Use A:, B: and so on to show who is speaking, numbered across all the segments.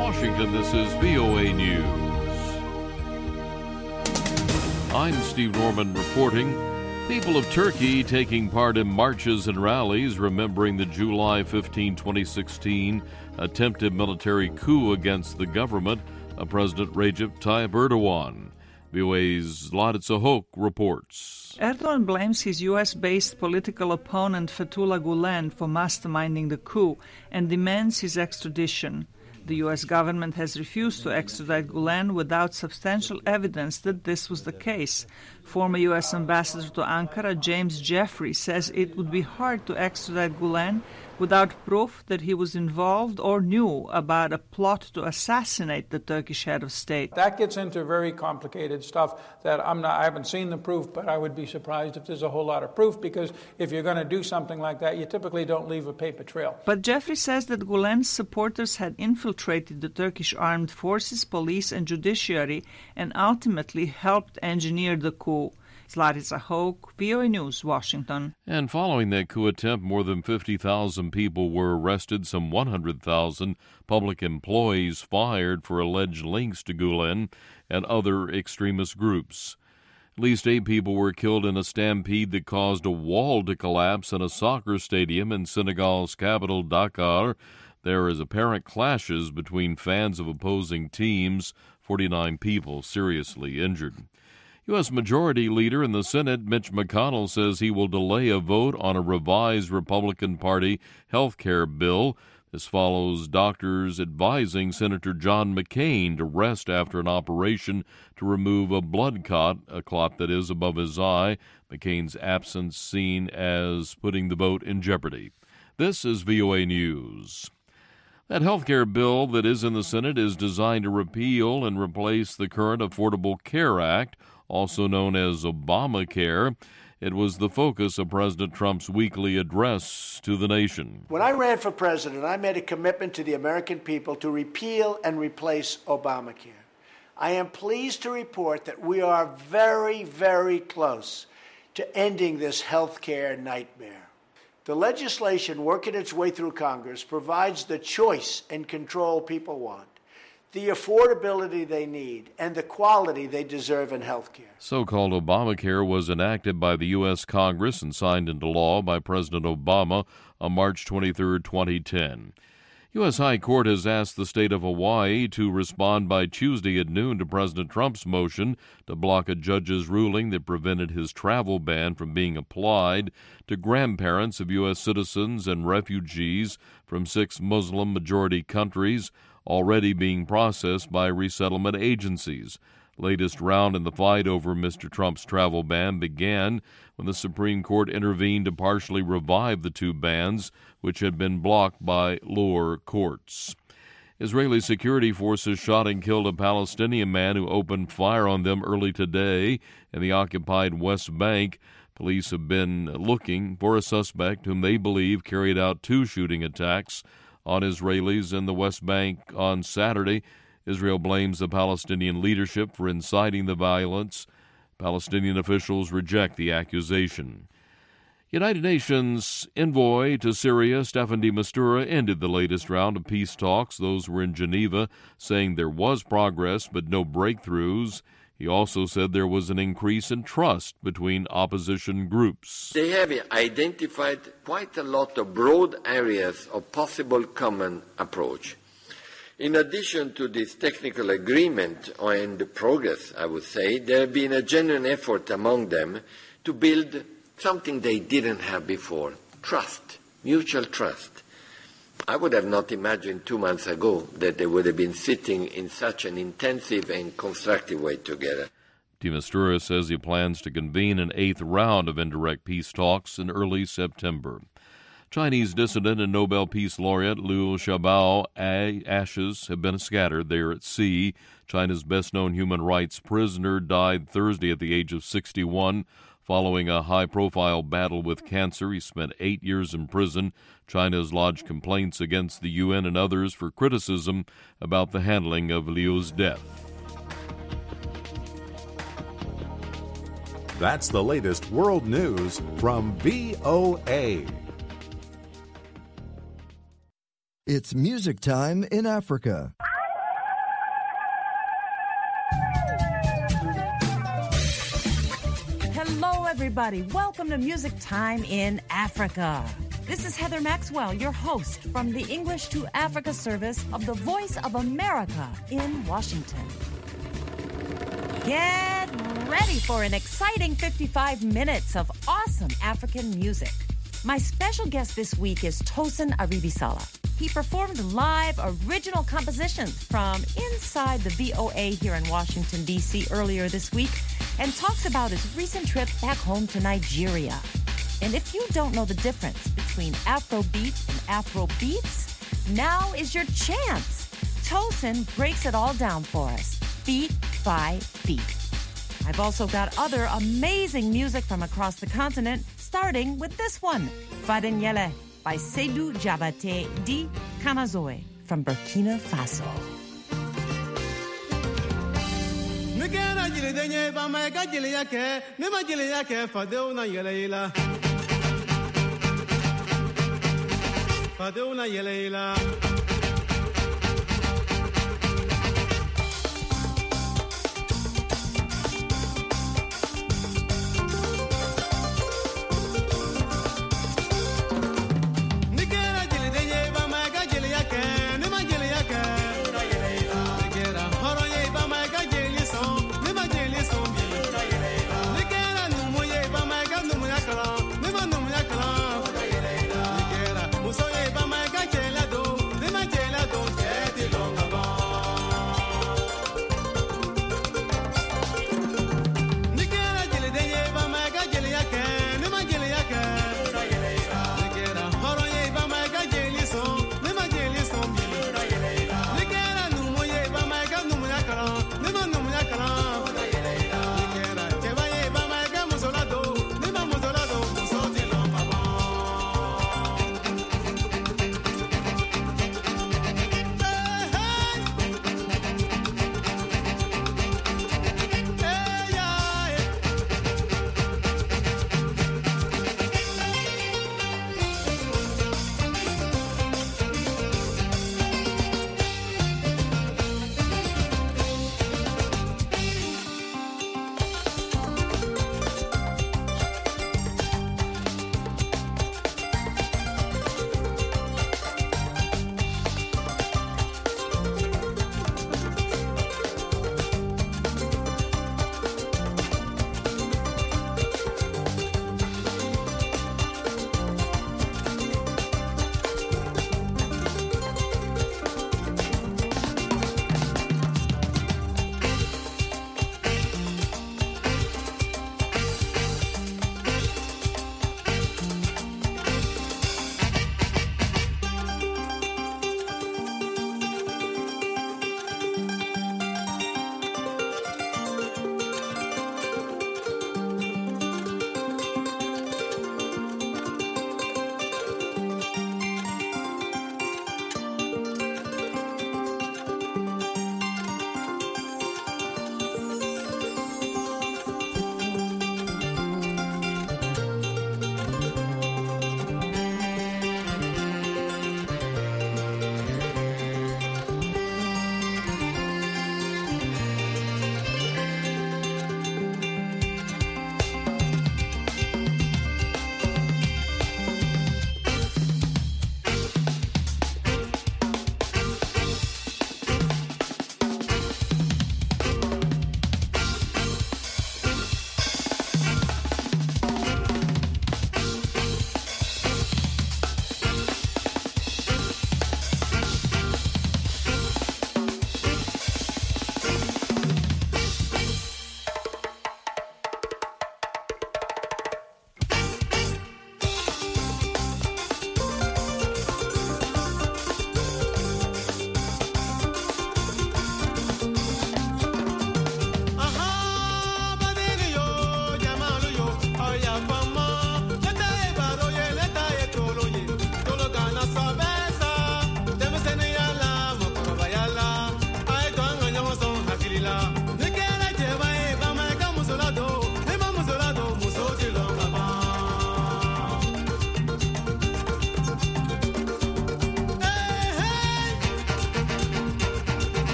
A: Washington, this is VOA News. I'm Steve Norman reporting. People of Turkey taking part in marches and rallies remembering the July 15, 2016 attempted military coup against the government of President Recep Tayyip Erdogan. VOA's Ladit Sahok reports.
B: Erdogan blames his U.S.-based political opponent Fethullah Gulen for masterminding the coup and demands his extradition. The U.S. government has refused to extradite Gulen without substantial evidence that this was the case. Former U.S. Ambassador to Ankara, James Jeffrey, says it would be hard to extradite Gulen without proof that he was involved or knew about a plot to assassinate the Turkish head of state.
C: That gets into very complicated stuff that I haven't seen the proof, but I would be surprised if there's a whole lot of proof, because if you're going to do something like that, you typically don't leave a paper trail.
B: But Jeffrey says that Gulen's supporters had infiltrated the Turkish armed forces, police and judiciary and ultimately helped engineer the coup. Ladit Sahok, VOA News, Washington.
A: And following that coup attempt, more than 50,000 people were arrested, some 100,000 public employees fired for alleged links to Gulen and other extremist groups. At least 8 people were killed in a stampede that caused a wall to collapse in a soccer stadium in Senegal's capital, Dakar. There is apparent clashes between fans of opposing teams, 49 people seriously injured. U.S. Majority Leader in the Senate, Mitch McConnell, says he will delay a vote on a revised Republican Party health care bill. This follows doctors advising Senator John McCain to rest after an operation to remove a blood clot, a clot that is above his eye. McCain's absence seen as putting the vote in jeopardy. This is VOA News. That health care bill that is in the Senate is designed to repeal and replace the current Affordable Care Act, also known as Obamacare. It was the focus of President Trump's weekly address to the nation.
D: When I ran for president, I made a commitment to the American people to repeal and replace Obamacare. I am pleased to report that we are very, very close to ending this health care nightmare. The legislation working its way through Congress provides the choice and control people want, the affordability they need, and the quality they deserve in health care.
A: So-called Obamacare was enacted by the U.S. Congress and signed into law by President Obama on March 23, 2010. U.S. High Court has asked the state of Hawaii to respond by Tuesday at noon to President Trump's motion to block a judge's ruling that prevented his travel ban from being applied to grandparents of U.S. citizens and refugees from 6 Muslim-majority countries already being processed by resettlement agencies. Latest round in the fight over Mr. Trump's travel ban began when the Supreme Court intervened to partially revive the 2 bans, which had been blocked by lower courts. Israeli security forces shot and killed a Palestinian man who opened fire on them early today in the occupied West Bank. Police have been looking for a suspect whom they believe carried out 2 shooting attacks on Israelis in the West Bank on Saturday. Israel blames the Palestinian leadership for inciting the violence. Palestinian officials reject the accusation. United Nations envoy to Syria, Staffan de Mistura, ended the latest round of peace talks. Those were in Geneva, saying there was progress but no breakthroughs. He also said there was an increase in trust between opposition groups.
E: They have identified quite a lot of broad areas of possible common approach. In addition to this technical agreement and the progress, I would say, there has been a genuine effort among them to build something they didn't have before: trust, mutual trust. I would have not imagined 2 months ago that they would have been sitting in such an intensive and constructive way together.
A: De Mistura says he plans to convene an 8th round of indirect peace talks in early September. Chinese dissident and Nobel Peace Laureate Liu Xiaobo's ashes have been scattered there at sea. China's best-known human rights prisoner died Thursday at the age of 61 following a high-profile battle with cancer. He spent 8 years in prison. China has lodged complaints against the UN and others for criticism about the handling of Liu's death.
F: That's the latest world news from VOA.
G: It's music time in Africa. everybody. Welcome to Music Time in Africa. This is Heather Maxwell, your host from the English to Africa service of the Voice of America in Washington. Get ready for an exciting 55 minutes of awesome African music. My special guest this week is Tosin Aribisala. He performed live original compositions from inside the VOA here in Washington, D.C. earlier this week and talks about his recent trip back home to Nigeria. And if you don't know the difference between Afrobeat and Afrobeats, now is your chance. Tosin breaks it all down for us, beat by beat. I've also got other amazing music from across the continent, starting with this one, Fadenyele by Seydou Diabaté Di Kanazoe from Burkina Faso.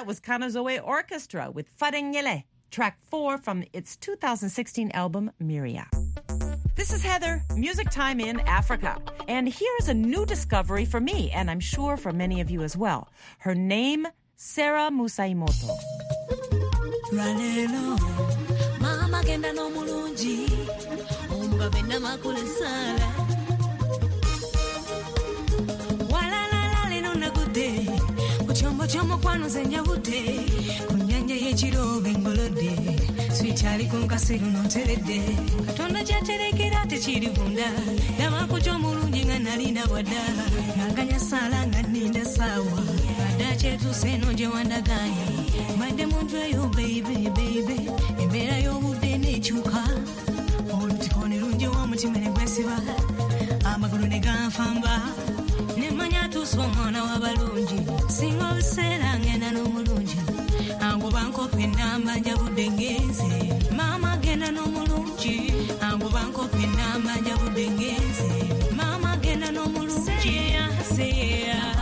G: that was Kanazoe Orchestra with Farengele, track 4 from its 2016 album, Miria. This is Heather, Music Time in Africa. And here's a new discovery for me, and I'm sure for many of you as well. Her name, Sarah Musaimoto.
H: Ralelo, mama kenda no mulungi, omba benda makule sala. Walala leno nakude, kuchombo chomo kwano zenyabude, kunyanja yechiro bengolode, sweetali kunkasiru noterede, katonda chaterekera techiri bunda, dama kucho mulungi nga nalinda wada, nanganya sala nga ninda sawa, adache tu seno je wandaganya, mande muntu yo baby baby, embera yo bude nechuka, olutikone lunje wa mutima ne gwesiba, amagulu ne ganfamba, ne manya tu somona wa balungi, singo bisera ngena no mulungi, ango banko pinamba njabude ngeze, mama gena no mulungi, ango banko pinamba njabude ngeze, mama gena no mulungi, seya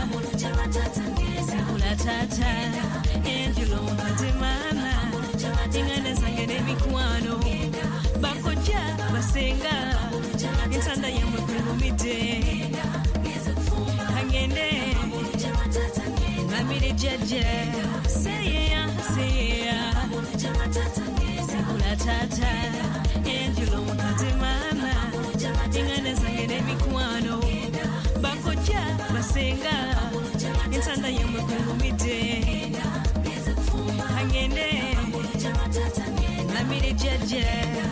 H: tata enjulo matemana ingane sangene mikwano bakoja basenga intanda yamwe kulumite hangende ngamire jaje seya sekula tata enjulo matemana ingane sangene mikwano bakoja basenga intanda yamwe kulumite hangende ngamire jaje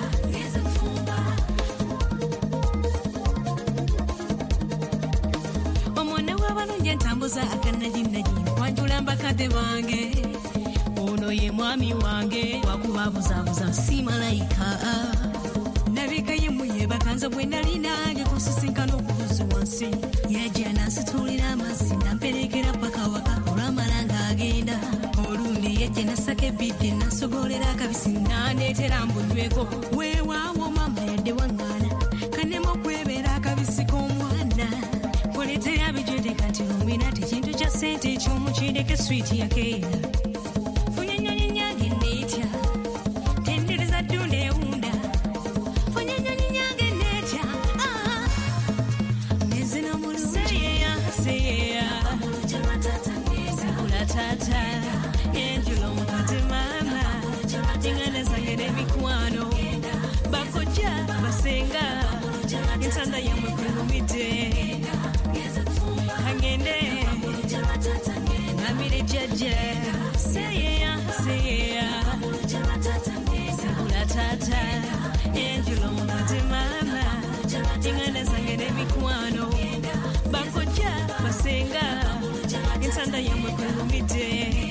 H: omone w'abalungi entambuza akanajinaji wanjula mbakadde bange ono ye mwami wange wakubabuzabuza si malayika nabika yemuye bakanza bwe nali nange kusisinkana okubuzi wansi yajja nansitulira amazzi namperekera paka waka olwamalanga agenda olundi yajja nasaka ebidde nasogolera akabisi nandeetera mbunyweko weewaawo mama yadde waŋŋaana kannema okwebeera akabisi k'omwana koletera bijjete kati omwina tekintu kya ssente eky'omukindeke switi yakeera funyanyonyanyange neetya tendereza ddunda ewunda funyanyonyanyange neetya nezina muluseyeya sekula tata enjulo mukatemana ingane zange n'emikwano bakoja basenga intanda yamwe kulumite hangende ngamire jaje seya sekula tata enjulo mukatemana ingane zange n'emikwano bakoja basenga intanda yamwe kulumite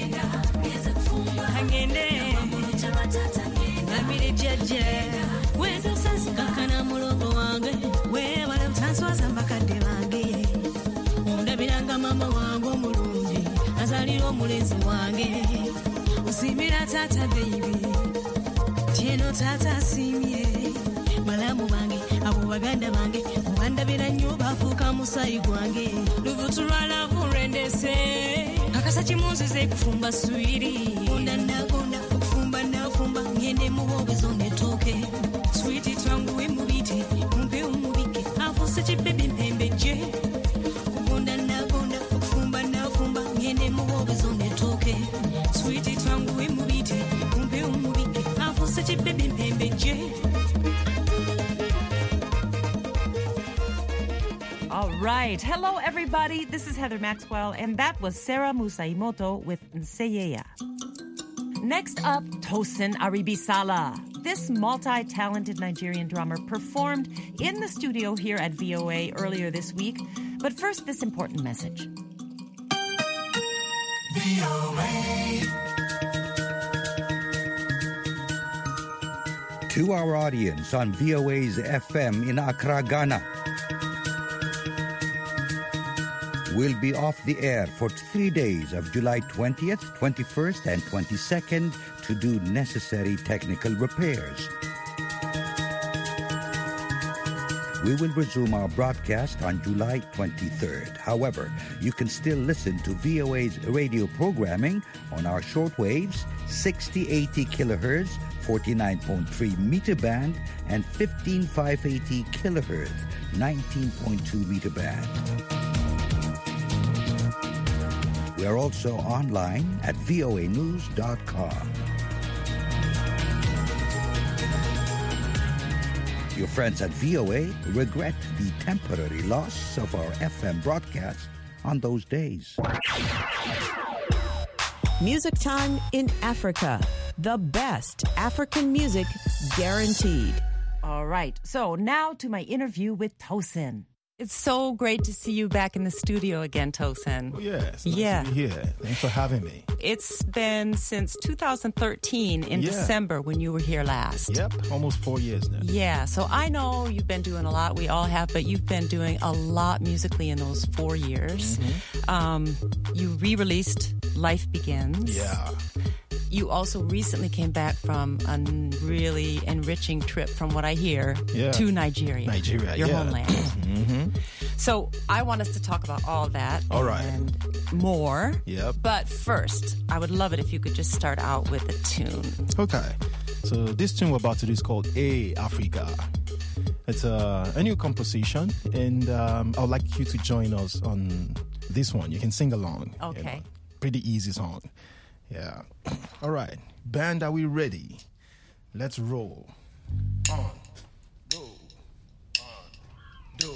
H: hangende ngamire jaje wezo sansi kakana mulogo wange webala butanswaza mbakadde bange ondabiranga mama wange omulungi azalira omulezi wange osimira tata baby tieno tata asimye balamu bange abo baganda bange obandabira nnyo bafuuka musayi gwange lubutu lwalavu rendese akasa kimunzize kufumba swiri onda nakonda okufumba nafumba ngende muwobezo netoke switi twangu wemubite mumpe umubike afuse kibebi mpembeje onda nakonda okufumba nafumba ngende muwobezo netoke switi twangu wemubite mumpe umubike afuse kibebi mpembeje.
G: All right. Hello, everybody. This is Heather Maxwell, and that was Sarah Musaimoto with Nseyeya. Next up, Tosin Aribisala. This multi-talented Nigerian drummer performed in the studio here at VOA earlier this week. But first, this important message.
I: VOA. To our audience on VOA's FM in Accra, Ghana, we'll be off the air for 3 days of July 20th, 21st, and 22nd to do necessary technical repairs. We will resume our broadcast on July 23rd. However, you can still listen to VOA's radio programming on our shortwaves, 6080 kilohertz, 49.3 meter band, and 15580 kilohertz, 19.2 meter band. We are also online at voanews.com. Your friends at VOA regret the temporary loss of our FM broadcast on those days.
J: Music Time in Africa. The best African music guaranteed.
G: All right. So now to my interview with Tosin.
K: It's so great to see you back in the studio again, Tosin.
L: Oh, yes. Nice to be here. Thanks for having me.
K: It's been since 2013 in December when you were here last.
L: Yep, almost 4 years now.
K: Yeah, so I know you've been doing a lot. We all have, but you've been doing a lot musically in those 4 years. You re-released Life Begins.
L: Yeah.
K: You also recently came back from a really enriching trip, from what I hear, to Nigeria. Your homeland. So I want us to talk about all that and more.
L: Yep.
K: But first, I would love it if you could just start out with a tune.
L: Okay. So this tune we're about to do is called Hey Africa. It's a new composition, and I would like you to join us on this one. You can sing along.
K: Okay.
L: You know, pretty easy song. Yeah. All right. Band, are we ready? Let's roll. On. Go. On. Do.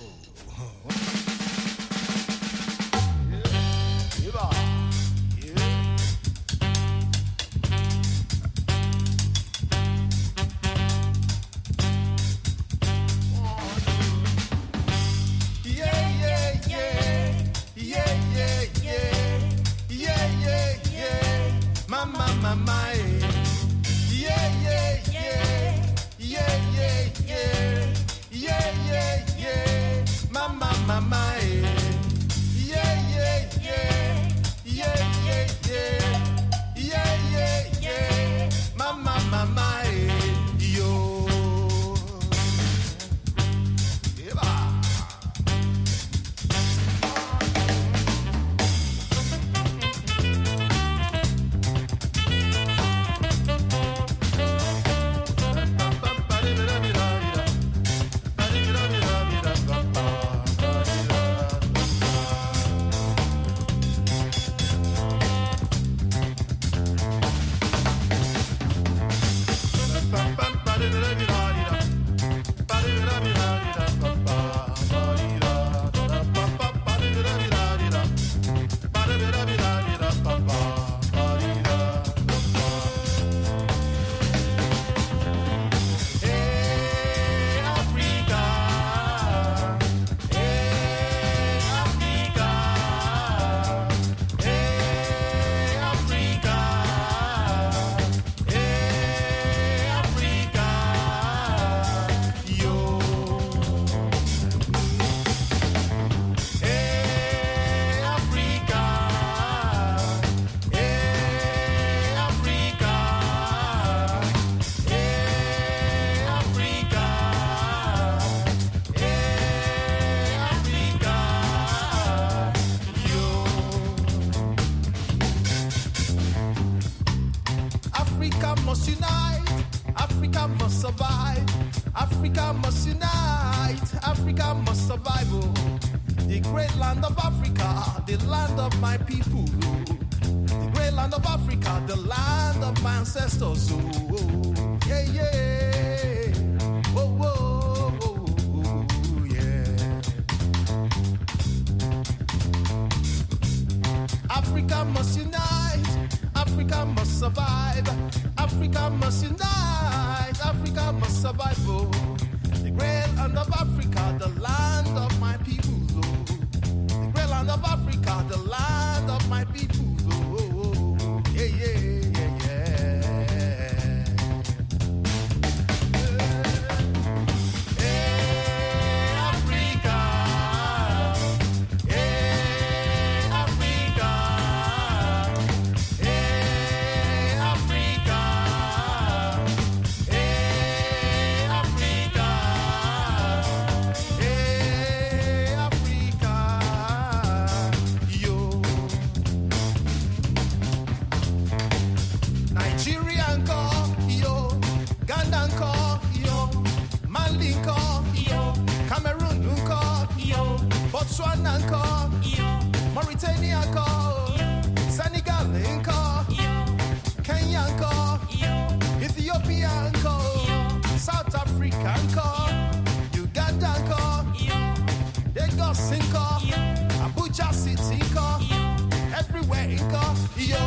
L: Mali nko, Cameroon nko, Botswana nko, Mauritania nko, Senegal nko, Kenya nko, Ethiopia nko, South Africa nko, Uganda nko, Lagos nko, Abuja City nko, everywhere nko, yo.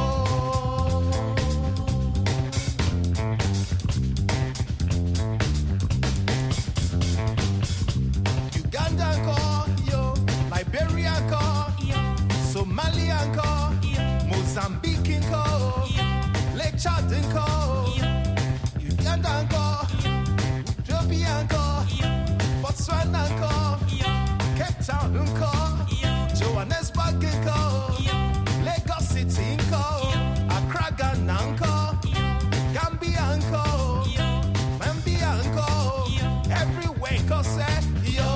L: Uganda nko, yo, Liberia nko, Somalia nko, Mozambique nko, Lake Chad nko, Uganda nko, Ethiopia nko, Botswana nko, Cape Town nko, Johannesburg nko, Lagos City nko, Accra Ghana nko, Gambia nko, Mambia nko, everywhere nko say yo.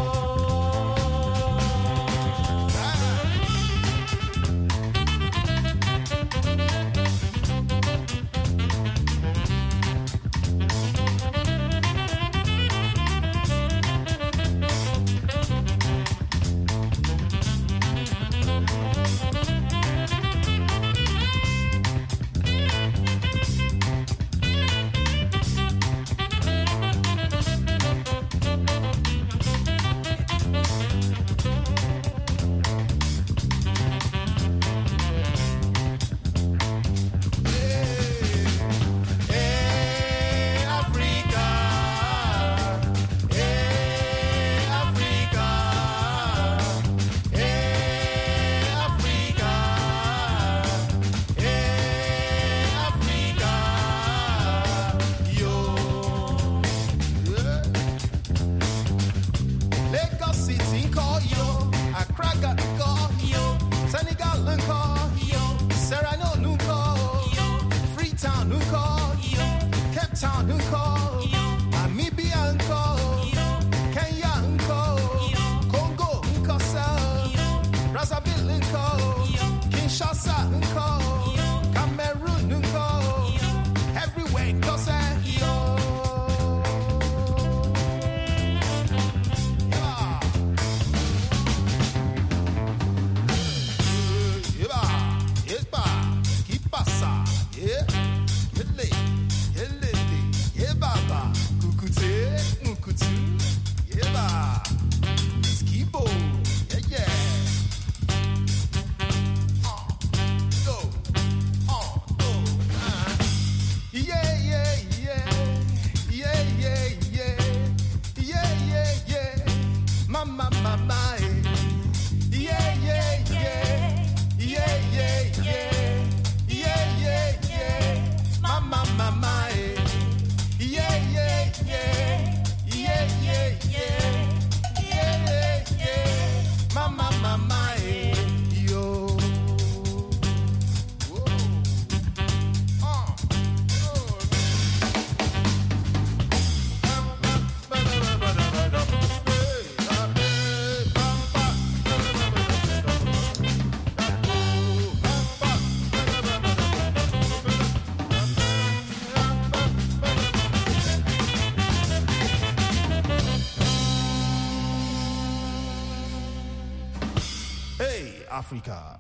L: Africa.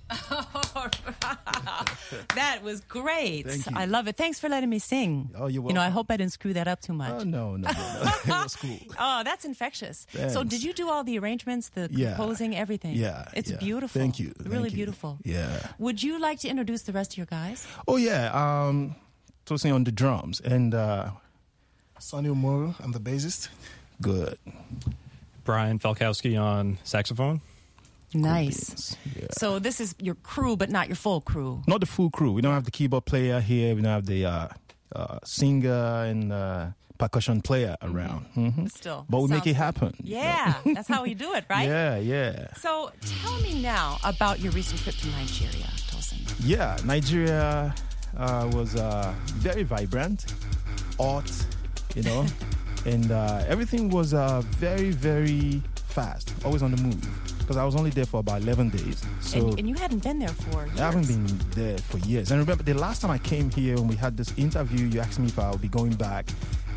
K: That was great.
L: Thank you.
K: I love it. Thanks for letting me sing.
L: Oh, you're welcome.
K: I hope I didn't screw that up too much.
L: Oh, no. It was cool.
K: Oh, that's infectious.
L: Thanks.
K: So did you do all the arrangements, the composing, everything?
L: Yeah.
K: It's beautiful.
L: Thank you.
K: Really beautiful.
L: Yeah.
K: Would you like to introduce the rest of your guys?
L: Oh, yeah. Toasting on the drums. And
M: Sonny Omoro, I'm the bassist.
L: Good.
N: Brian Falkowski on saxophone.
K: Nice.
L: Yeah.
K: So this is your crew, but not your full crew.
L: Not the full crew. We don't have the keyboard player here. We don't have the singer and percussion player around. Mm-hmm.
K: Still.
L: But we make it happen.
K: Yeah, that's how we do it, right?
L: Yeah.
K: So tell me now about your recent trip to Nigeria, Tosin.
L: Yeah, Nigeria was very vibrant, hot, and everything was very, very fast, always on the move. Because I was only there for about 11 days. So
K: and you hadn't been there for years.
L: I haven't been there for years. And remember, the last time I came here when we had this interview, you asked me if I would be going back.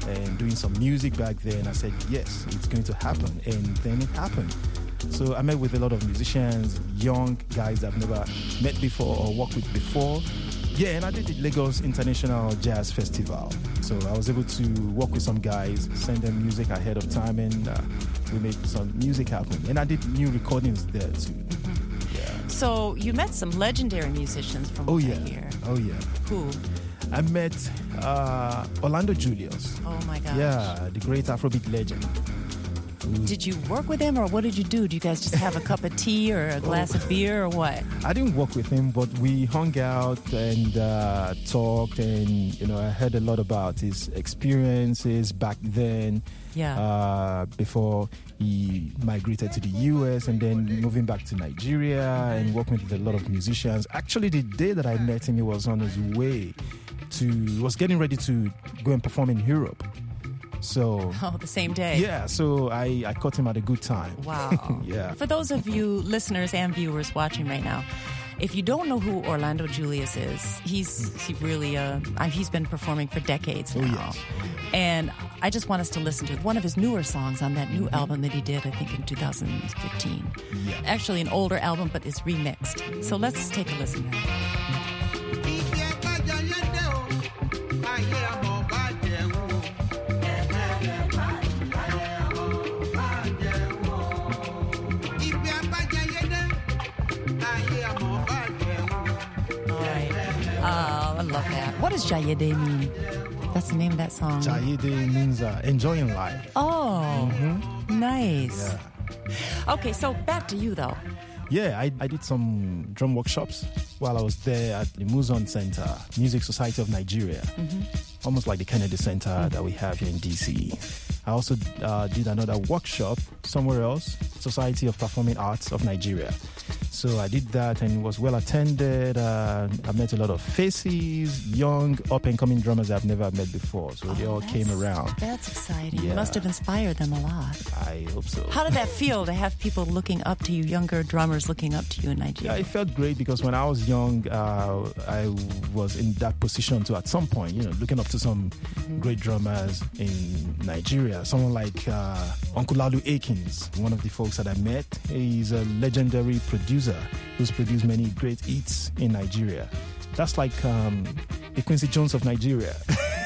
L: and doing some music back then. I said, yes, it's going to happen. And then it happened. So I met with a lot of musicians, young guys I've never met before or worked with before. Yeah, and I did the Lagos International Jazz Festival. So I was able to work with some guys, send them music ahead of time, and we made some music happen. And I did new recordings there too. Yeah.
K: So you met some legendary musicians from
L: what I
K: hear.
L: Oh yeah.
K: Who?
L: I met Orlando Julius.
K: Oh my gosh.
L: Yeah, the great Afrobeat legend.
K: Did you work with him, or what did you do? Do you guys just have a cup of tea or a glass of beer, or what?
L: I didn't work with him, but we hung out and talked, and I heard a lot about his experiences back then.
K: Yeah.
L: Before he migrated to the US and then moving back to Nigeria and working with a lot of musicians. Actually, the day that I met him, he was on his way was getting ready to go and perform in Europe. So
K: the same day.
L: Yeah, so I caught him at a good time.
K: Wow.
L: Yeah.
K: For those of you listeners and viewers watching right now, if you don't know who Orlando Julius is, he's been performing for decades now.
L: Oh, yes.
K: And I just want us to listen to one of his newer songs on that new album that he did, I think, in 2015.
L: Yeah.
K: Actually, an older album, but it's remixed. So let's take a listen now. I love that. What does Jayede mean? That's the name of that song.
L: Jayede means enjoying life.
K: Oh, nice.
L: Yeah.
K: Okay, so back to you, though.
L: Yeah, I did some drum workshops while I was there at the Muzon Center, Music Society of Nigeria. Almost like the Kennedy Center that we have here in D.C. I also did another workshop somewhere else, Society of Performing Arts of Nigeria. So I did that and it was well attended. I met a lot of faces, young, up-and-coming drummers I've never met before. So they all came around.
K: That's exciting.
L: Yeah.
K: You must have inspired them a lot.
L: I hope so.
K: How did that feel to have people looking up to you, younger drummers looking up to you in Nigeria?
L: Yeah, it felt great because when I was young, I was in that position to, at some point, looking up to some great drummers in Nigeria. Someone like Uncle Lalu Akins, one of the folks that I met. He's a legendary producer who's produced many great hits in Nigeria. That's like the Quincy Jones of Nigeria.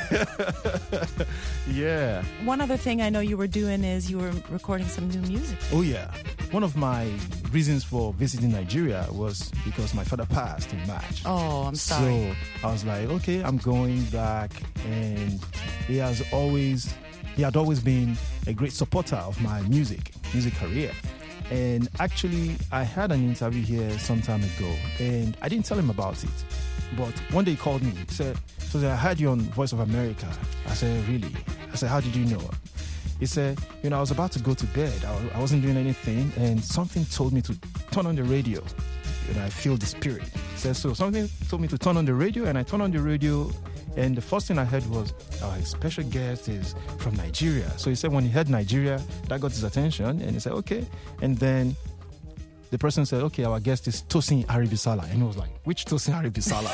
L: Yeah.
K: One other thing I know you were doing is you were recording some new music.
L: Oh, yeah. One of my reasons for visiting Nigeria was because my father passed in March.
K: Oh, I'm sorry.
L: So I was like, okay, I'm going back. And he had always been a great supporter of my music career. And actually, I had an interview here some time ago, and I didn't tell him about it. But one day he called me. He said, so I heard you on Voice of America. I said, really? I said, how did you know? He said, I was about to go to bed. I wasn't doing anything, and something told me to turn on the radio. I feel the spirit. He said, so something told me to turn on the radio, and I turned on the radio, and the first thing I heard was, our special guest is from Nigeria. So he said when he heard Nigeria, that got his attention, and he said, okay. And then the person said, okay, our guest is Tosin Aribisala. And he was like, which Tosin Aribisala?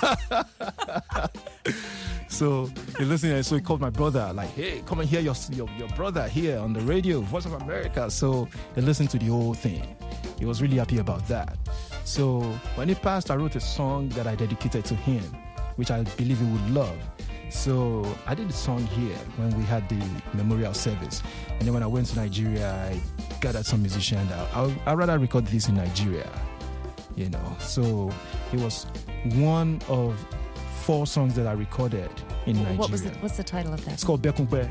L: So he listened, so he called my brother, like, hey, come and hear your brother here on the radio, Voice of America. So they listened to the whole thing. He was really happy about that. So when he passed, I wrote a song that I dedicated to him, which I believe he would love. So I did the song here when we had the memorial service. And then when I went to Nigeria, I gathered some musicians. I'd rather record this in Nigeria, So it was one of 4 songs that I recorded in Nigeria.
K: What's the title of that?
L: It's called Bekunpe.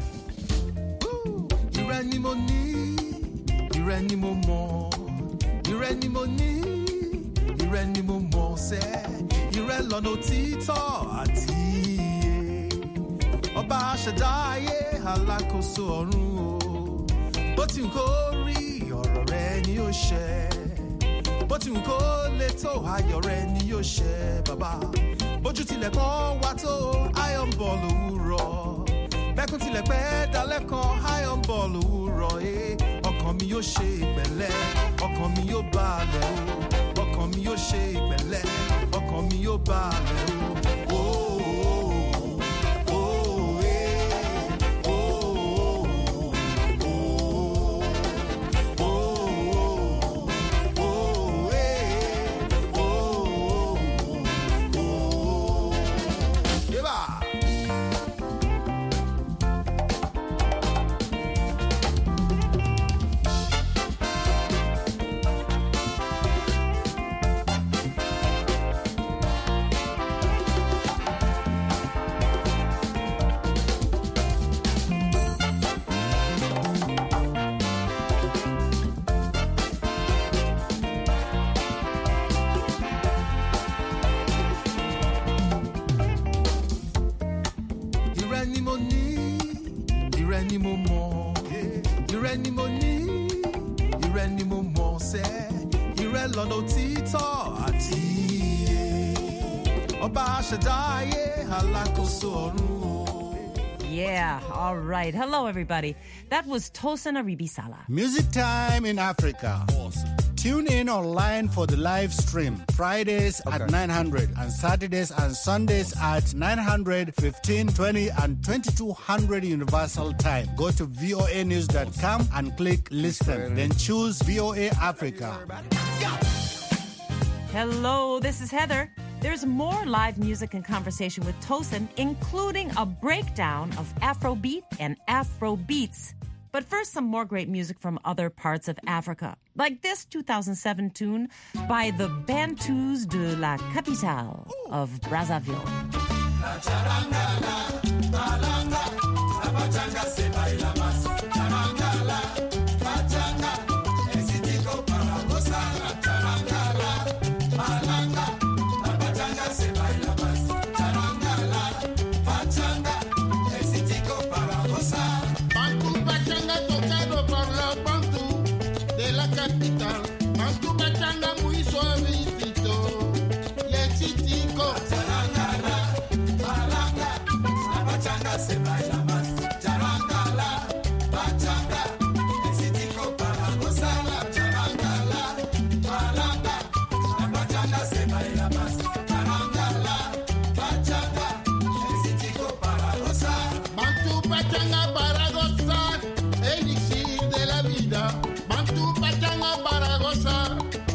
O: Ọba aṣẹ̀dáyé alákòóso ọ̀run o. Bó ti ń kó rí ọ̀rọ̀ rẹ ni yóò ṣẹ. Bó ti ń kó lè tó ayọ̀ rẹ ni yóò ṣẹ bàbá. Bójú tilẹ̀ kan wá tó ayọ̀ ń bọ̀ lówùrọ̀. Bẹ́kún tilẹ̀ pẹ́ dalẹ́ kan ayọ̀ ń bọ̀ lówùrọ̀. Ọkàn mi yóò ṣe ìpẹ̀lẹ́, ọkàn mi yóò balẹ̀ o. Ọkàn mi yóò ṣe ìpẹ̀lẹ́, ọkàn mi yóò balẹ̀ o. Ìrẹ ni mo ní, ìrẹ ni mo mọ̀ sẹ́, ìrẹ lọ́nà òtítọ́ àti iye. Ọba aṣẹ̀dá ayé alákòóso ọ̀run o.
G: Yeah, all right. Hello, everybody. That was Tosin Aribisala.
P: Music Time in Africa. Awesome. Tune in online for the live stream. Fridays at 900 and Saturdays and Sundays at 900, 1520 and 2200 Universal Time. Go to voanews.com and click listen. Then choose VOA Africa.
G: Hello, this is Heather. There's more live music and conversation with Tosin, including a breakdown of Afrobeat and Afrobeats. But first, some more great music from other parts of Africa, like this 2007 tune by the Bantus de la Capitale of Brazzaville. La charanga, la balanga, la bachanga se baila más. Charanga, la bachanga, exitico para gozar. La charanga, la balanga, la bachanga se baila más. Charanga, la bachanga, exitico para gozar.
Q: Bantu bachanga tocado por los bantu de la capital. Bantu bachanga muy suavecito y exitico.
O: La charanga, la balanga, la bachanga se baila más. Charanga, la bachanga, exitico para gozar. La charanga, la balanga, la bachanga se baila más. Charanga, la bachanga, exitico para gozar.
Q: Bantu bachanga para gozar, elixir de la vida. Bantu bachanga para gozar,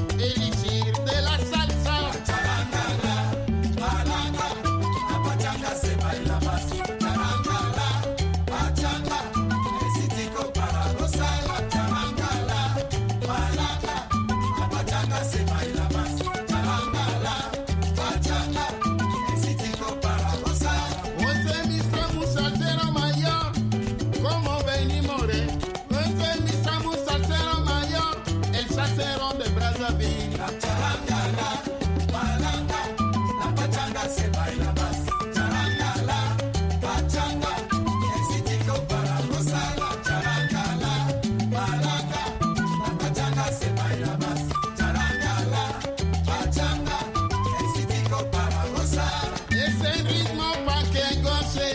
Q: elixir de la salsa.
O: La charanga, la balanga, la bachanga se baila más. Charanga, la bachanga, exitico para gozar. La charanga, la balanga, la bachanga se baila más. Charanga, la bachanga, exitico para gozar.
Q: Hoy ministramos salsero mayor, como Benny More. Hoy ministramos salsero mayor, el salsero de Brazzaville.
O: La charanga, la balanga, la bachanga se baila más. Charanga, la bachanga, exitico para gozar. La charanga, la balanga, la bachanga se baila más. Charanga, la bachanga, exitico para gozar.
Q: Ese ritmo pa' que goce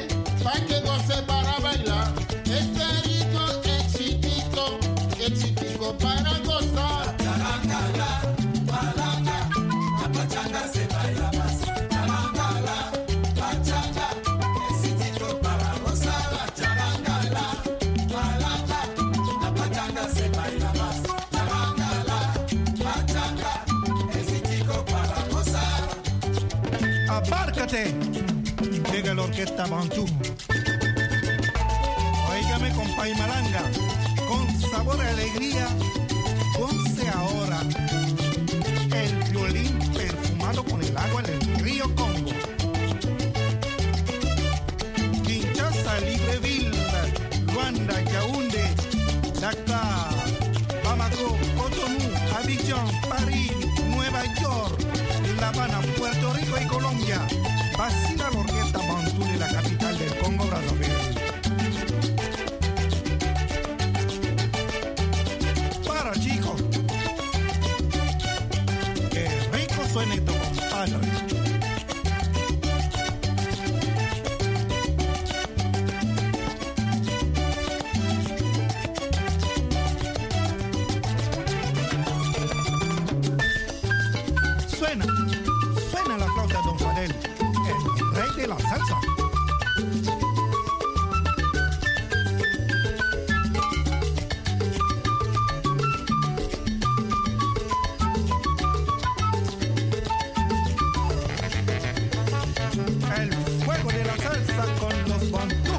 Q: para bailar. Ese ritmo exitico, exitico para gozar.
O: Charanga, la balanga, la bachanga se baila más. Charanga, la bachanga, exitico para gozar. La charanga, la balanga, la bachanga se baila más. Charanga, la bachanga, exitico para gozar.
R: Apárcate, llega la orquesta Bantú. Óigame con Paimalanga, con sabor y alegría, ponce ahora el violín perfumado con el agua del río Congo. Kinshasa, Libreville, Luanda, Yaoundé, Dakar, Bamako, Cotonou, Abidjan, París, Nueva York, La Habana, Puerto Rico y Colombia. Vacila la orquesta Bantú de la capital del Congo, Brazzaville. Para chicos, qué rico suena esto, compadre. Suena la flauta de Don Fadel, el rey de la salsa. El fuego de la salsa con los bantú.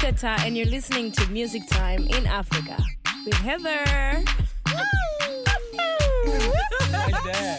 S: Teta, and you're listening to Music Time in Africa with Heather.
O: Like that.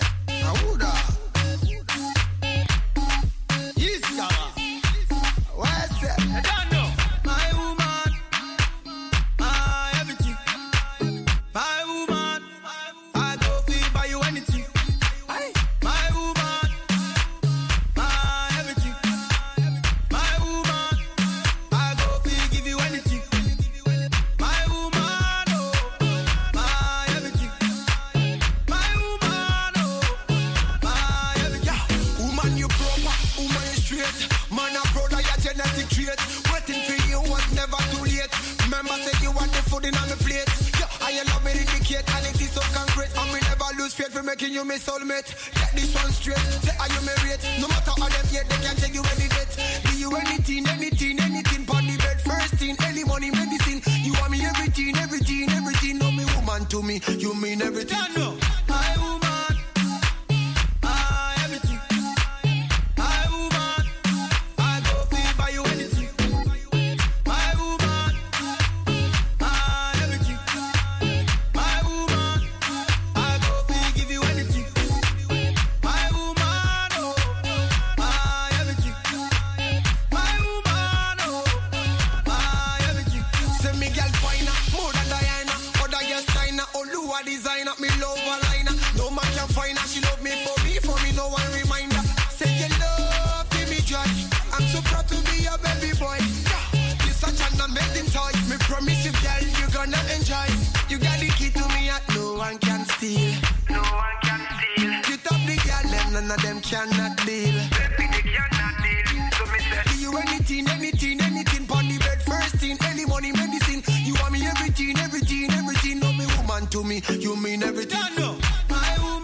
T: Making you my soulmate. Get this one straight. Say are you married? No matter how them yet, they can't take you any date. Do you anything, anything, anything? Pon the bed, first thing, early money, medicine. You want me everything, everything, everything. No me woman to me, you mean everything. I know. My woman. Cannot deal. Baby, they cannot deal. So me say, do you anything, anything, anything? Pon the bed, first thing, early money, medicine. You want me everything, everything, everything. No me woman to me, you mean everything. I know. My woman.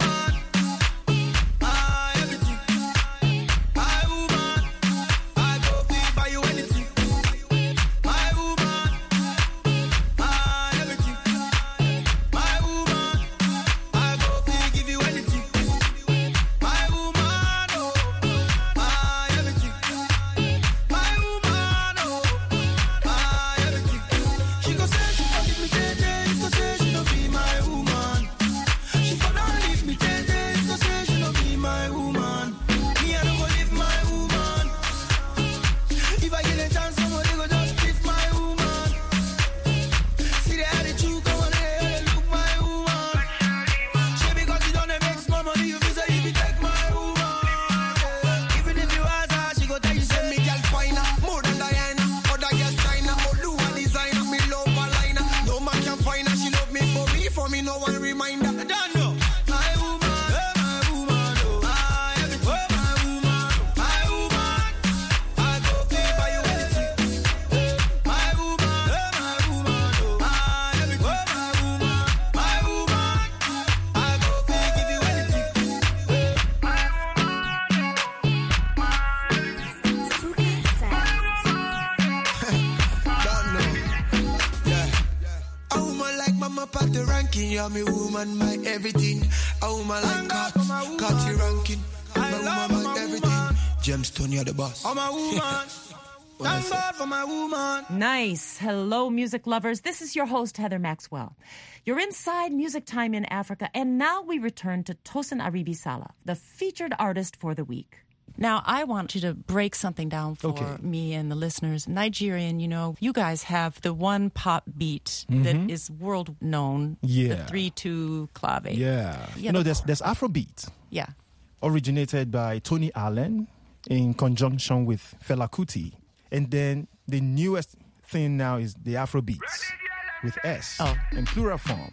T: You're my woman, my everything. A woman like Cut you ranking. My woman, my everything. Gemstone, you're the boss. I'm a woman. Thank God for my woman.
G: Nice. Hello, music lovers. This is your host, Heather Maxwell. You're inside Music Time in Africa, and now we return to Tosin Aribisala, the featured artist for the week.
K: Now, I want you to break something down for me and the listeners. Nigerian, you know, you guys have the one pop beat that is world known.
L: Yeah.
K: The 3-2 clave.
L: Yeah. You know, there's Afrobeat.
K: Yeah.
L: Originated by Tony Allen in conjunction with Fela Kuti. And then the newest thing now is the Afrobeats with S in plural form.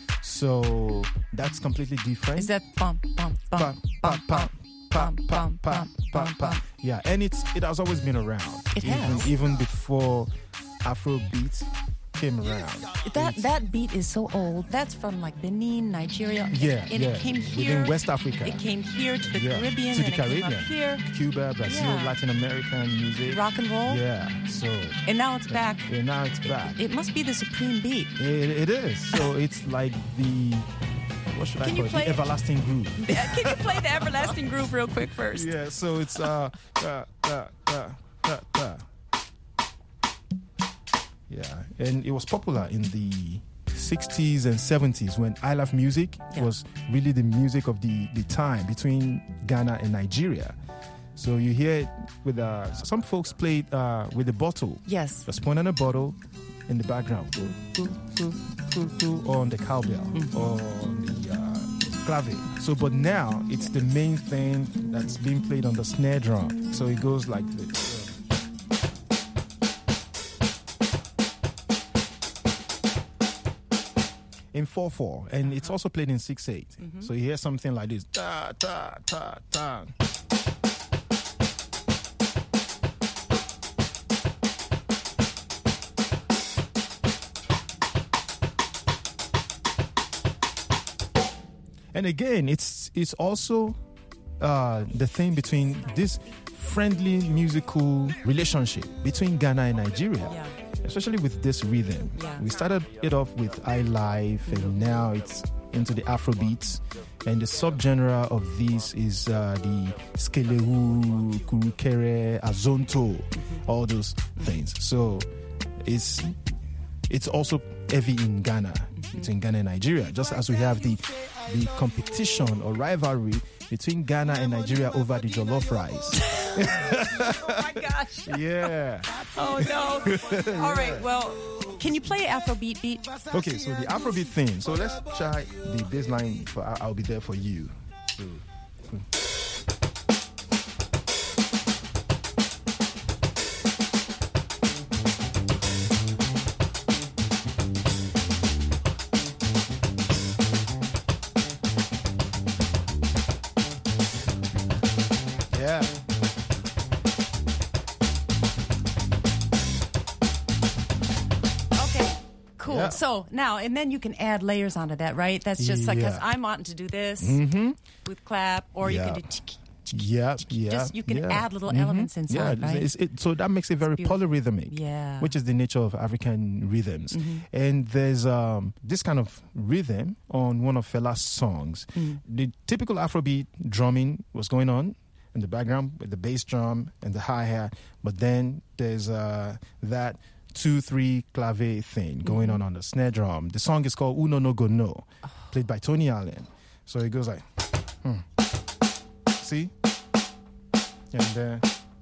L: So that's completely different.
K: Is that bum, bum, bum, bum, bum?
L: Pam, pam, pam, pam, pam. Yeah, and it has always been around.
K: It has.
L: Even before Afrobeat came around.
K: That beat is so old. That's from like Benin, Nigeria.
L: Yeah,
K: and it came here.
L: Within West Africa.
K: It came here to the Caribbean.
L: To the
K: and
L: Caribbean.
K: It came up here.
L: Cuba, Brazil, Latin American music.
K: Rock and roll.
L: Yeah, so.
K: And now it's back.
L: And now it's back.
K: It must be the supreme beat.
L: It is. So it's like the... What should I call it? The everlasting groove.
K: Can you play the everlasting groove real quick first?
L: Yeah, so it's Yeah, and it was popular in the 60s and 70s when I Love Music was really the music of the time between Ghana and Nigeria. So you hear it with some folks play it with the bottle.
K: Yes.
L: A spoon and a bottle in the background. Or on the cowbell or on the clave. So, but now it's the main thing that's being played on the snare drum. So it goes like this. In 4/4, and it's also played in 6/8. So you hear something like this. Ta, ta, ta, ta. And again, it's also the thing between this friendly musical relationship between Ghana and Nigeria. Yeah. Especially with this rhythm. Yeah. We started it off with iLife, and now it's into the Afrobeats. And the subgenre of this is the Skelewu, Kurukere, Azonto, all those things. So it's also heavy in Ghana. It's in Ghana and Nigeria, just as we have the competition or rivalry between Ghana and Nigeria over the jollof rice.
K: Oh my gosh.
L: Yeah.
K: Oh no. All right, well, can you play Afrobeat beat?
L: Okay, so the Afrobeat theme. So let's try the bass line for I'll Be There For You. Yeah.
K: Cool.
L: Yeah.
K: So now, and then you can add layers onto that, right? That's just like, because I'm wanting to do this with clap, or you can do you can add little elements inside, right?
L: So that makes it very polyrhythmic, which is the nature of African rhythms. And there's this kind of rhythm on one of Fela's songs. The typical Afrobeat drumming was going on in the background with the bass drum and the hi-hat, but then there's that 2-3 clave thing going on the snare drum. The song is called Uno No Go No, played by Tony Allen. So it goes like, see? And then,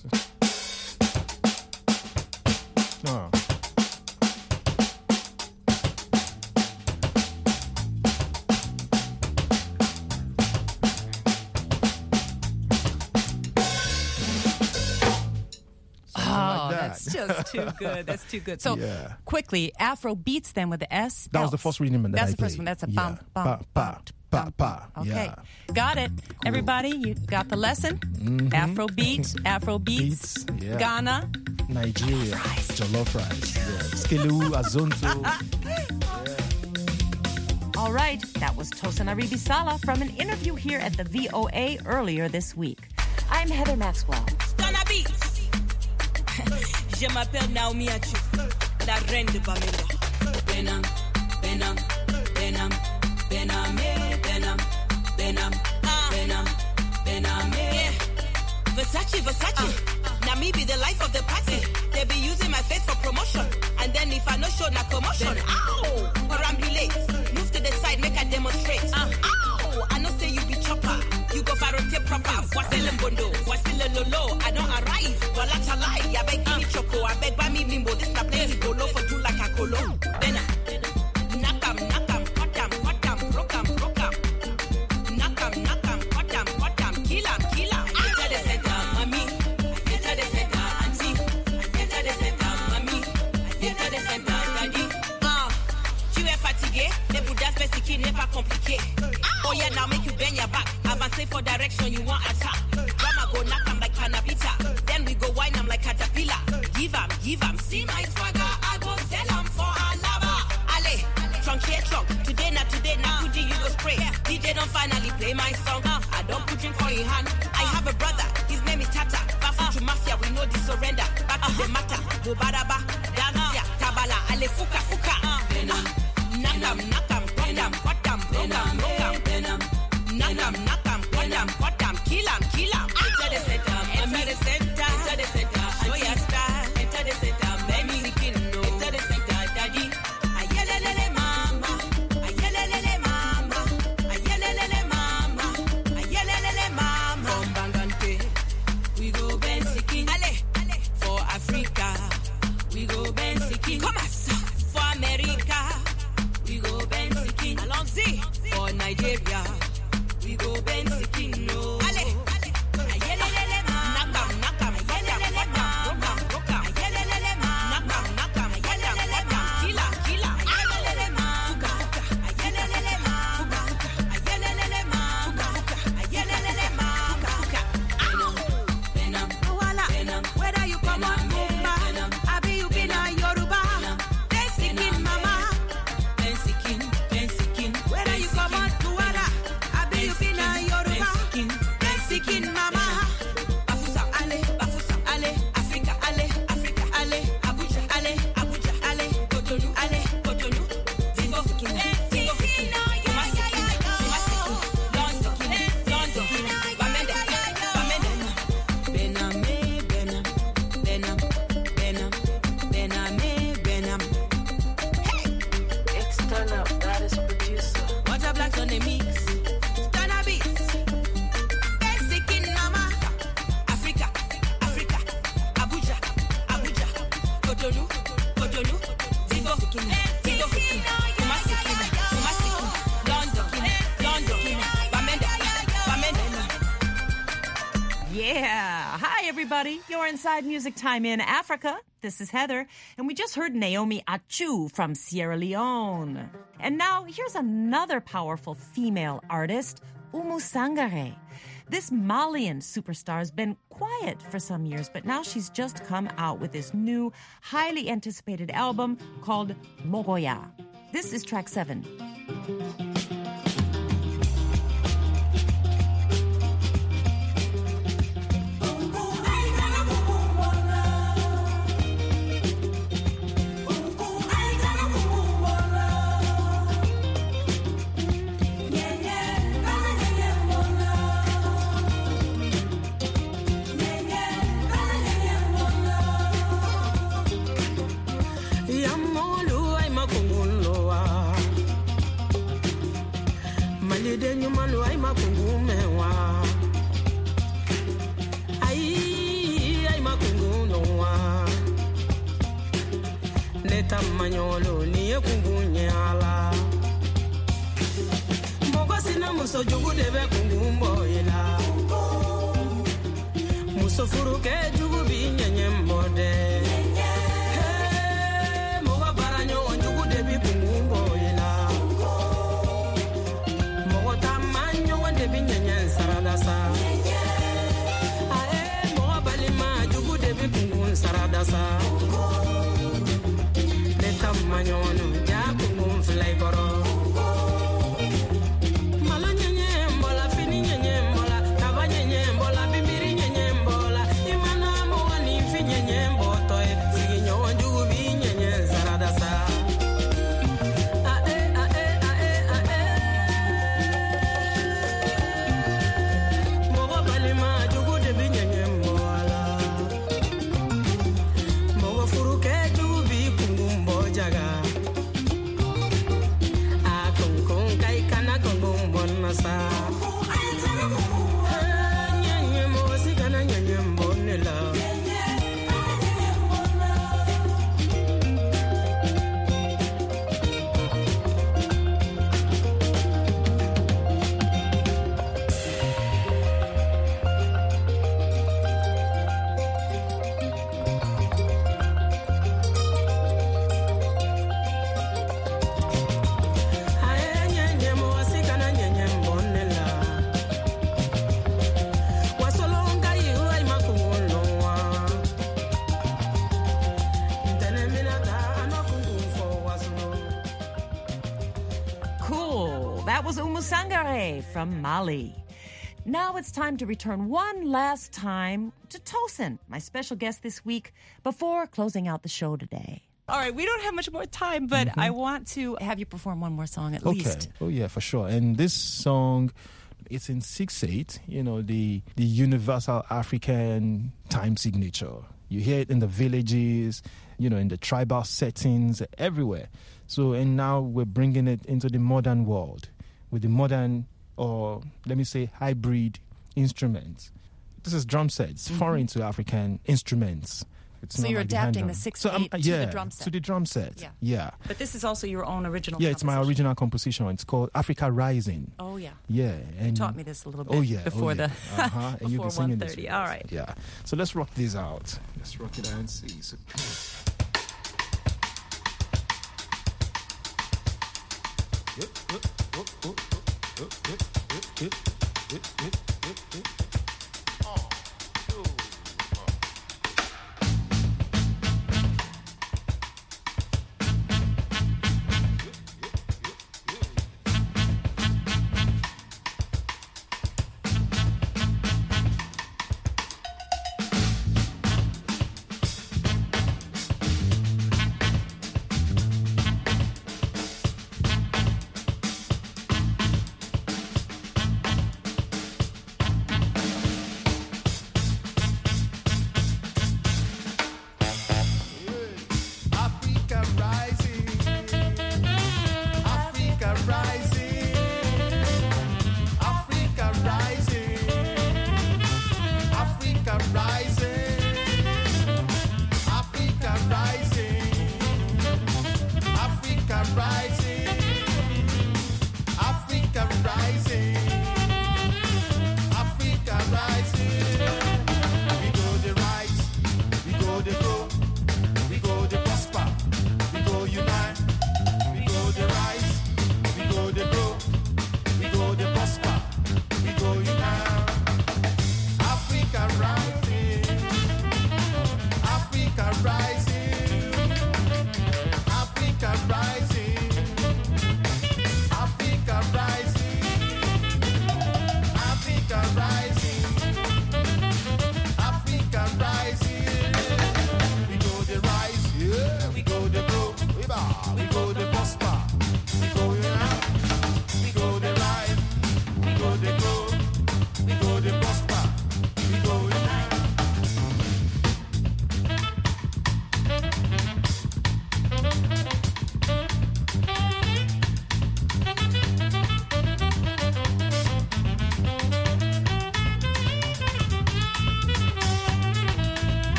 K: That's just too good. That's too good. So quickly, Afro Beats then with the S.
L: That was the first rhythm that
K: That's
L: I
K: the first
L: played.
K: one. That's a bum, bum, bum. Okay, got it. Cool. Everybody, you got the lesson. Afro Beats, Ghana,
L: Nigeria, jollof rice, Skelewu, Azonto.
G: All right, that was Tosin Aribisala from an interview here at the VOA earlier this week. I'm Heather Maxwell.
H: Ghana Beats. Je m'appelle Naomi Achu, la reine de Bamenda. Benam, Benam, Benam, Benam, Benam, Benam, Benam, Benam, yeah. Versace, now me be the life of the party. They be using my face for promotion, and then if I no show na commotion, ow, perambulate, move to the side, make I demonstrate. Ow, I know say you be chopper, you go varieté proper. Voici bondo, voici lolo. I don't arrive, well that's a lie. I beg give me choco, I beg buy me bimbo. This na place golo for you like a colo. Bena, nakam, potam, brokam. Nakam, potam, killam. Enter the center, mommy. Enter the center, auntie. Enter the center, mommy. Enter the center, daddy. Tu es fatigué? Les bouddhas spécifiques n'est pas compliqué. Oh yeah, now make you bend your back. Avancé for direction, you want attack. Grandma go knock 'em like Panapita. Then we go wine 'em like Caterpillar. Give 'em. See my swagger, I go sell 'em for a lover. Allez, trunk. Today, not Fuji, you go spray. DJ don't finally play my song. I don't put drink for your hand. I have a brother, his name is Tata. Bafuchu Mafia, we know the surrender. Back to the matter. Bobaraba, Dansia, Tabala, Ale Fuka. Nakam, potam, brokam. Nakam, potam, killam. Enter the center, show your style. Enter the center, baby, enter the center.
G: Yeah. Hi, everybody. You're inside Music Time in Africa. This is Heather, and we just heard Naomi Achu from Sierra Leone. And now, here's another powerful female artist, Oumou Sangaré. This Malian superstar has been quiet for some years, but now she's just come out with this new, highly anticipated album called Mogoya. This is track 7.
U: Manyolo ni kungunyala Moko sina muso jugu debe kungumbo ila Muso furuke jugu binyenye mbode Moko baranyo jugu debi kungumbo ila Moko tamanyo debi nyenye saradasa Moko balima jugu debi kungun saradasa Manyono, Japu, Fly Goro. Malonye, Mbola, Fini, Mbola, Tabanye, Mbola, Bimiri, Mbola, Imana, Moani, Fini, Mboto, Signo, Jubi, Saradasa. Mogo Balima, Jugu de Binye, Mbola. Mogo Furuke, Jaga a kong kai kana kong bonasa nyanye mo sigana nyanye mbonela
G: Sangaré from Mali. Now it's time to return one last time to Tosin, my special guest this week, before closing out the show today.
K: All right, we don't have much more time, but I want to have you perform one more song at least.
L: Oh, yeah, for sure. And this song, it's in 6/8, the universal African time signature. You hear it in the villages, in the tribal settings, everywhere. So, and now we're bringing it into the modern world with the modern, or let me say, hybrid instruments. This is drum sets, foreign to African instruments. It's
K: so you're adapting the 6/8 to the drum set.
L: To the drum set, yeah.
K: But this is also your own original
L: composition. It's my original composition. It's called Africa Rising.
K: Oh, yeah.
L: Yeah.
K: And you taught me this a little bit before the
L: and
K: before 1:30. All right.
L: Yeah. So let's rock this out. Let's rock it out and see. So,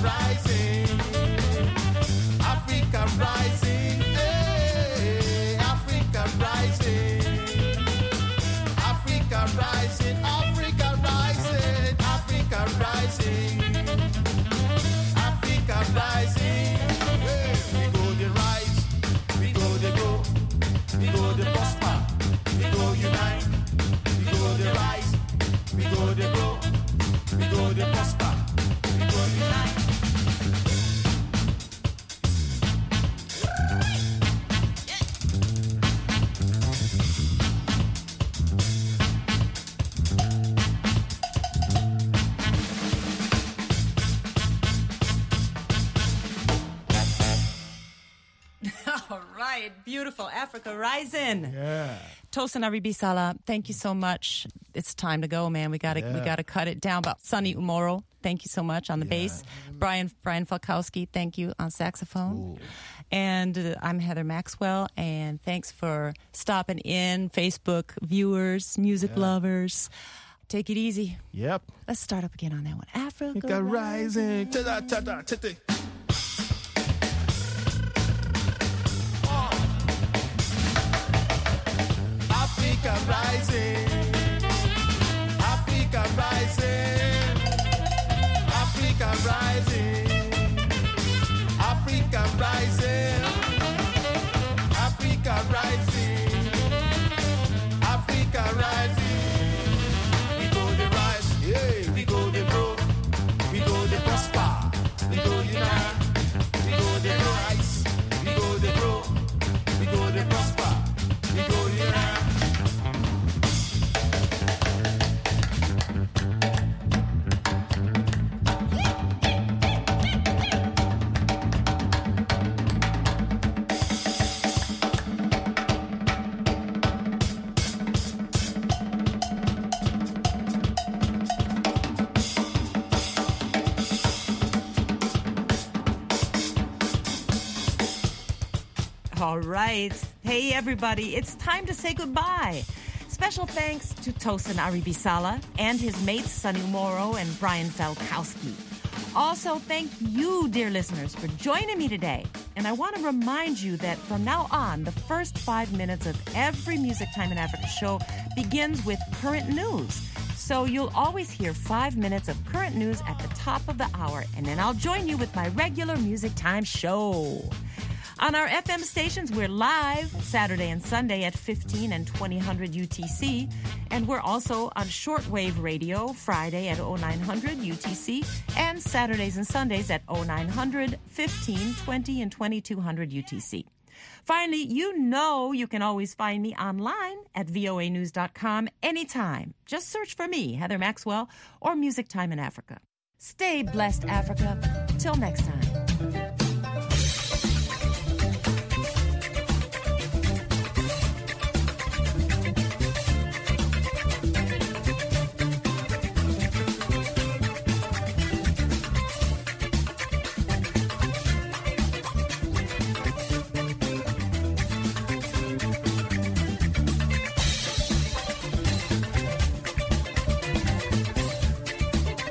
O: rising, Africa rising, hey, Africa rising, Africa rising, Africa rising, Africa rising, Africa rising. Hey, we go the rise, we go the go, we go the prosper, we go unite, we go the rise, we go the go, we go the prosper, we go unite.
K: All right, beautiful. Africa rising.
L: Yeah.
K: Tosin Aribisala, thank you so much. It's time to go, man. We gotta cut it down. But Sonny Umoro, thank you so much on the bass. Brian Falkowski, thank you on saxophone. Ooh. And I'm Heather Maxwell, and thanks for stopping in, Facebook viewers, music lovers. Take it easy.
L: Yep.
K: Let's start up again on that one. Africa
L: rising.
O: Africa rising, Africa rising, Africa rising, Africa rising, Africa rising, Africa rising. We go the rise, yeah, we go the grow, we go the prosper, we go unite, we go the rise, we go the grow, we go the prosper, we go unite.
G: All right. Hey, everybody. It's time to say goodbye. Special thanks to Tosin Aribisala and his mates Sonny Umoro and Brian Falkowski. Also, thank you, dear listeners, for joining me today. And I want to remind you that from now on, the first 5 minutes of every Music Time in Africa show begins with current news. So you'll always hear 5 minutes of current news at the top of the hour, and then I'll join you with my regular Music Time show. On our FM stations, we're live Saturday and Sunday at 15 and 2000 UTC. And we're also on shortwave radio Friday at 0900 UTC and Saturdays and Sundays at 0900, 15, 20, and 2200 UTC. Finally, you know you can always find me online at voanews.com anytime. Just search for me, Heather Maxwell, or Music Time in Africa. Stay blessed, Africa. Till next time.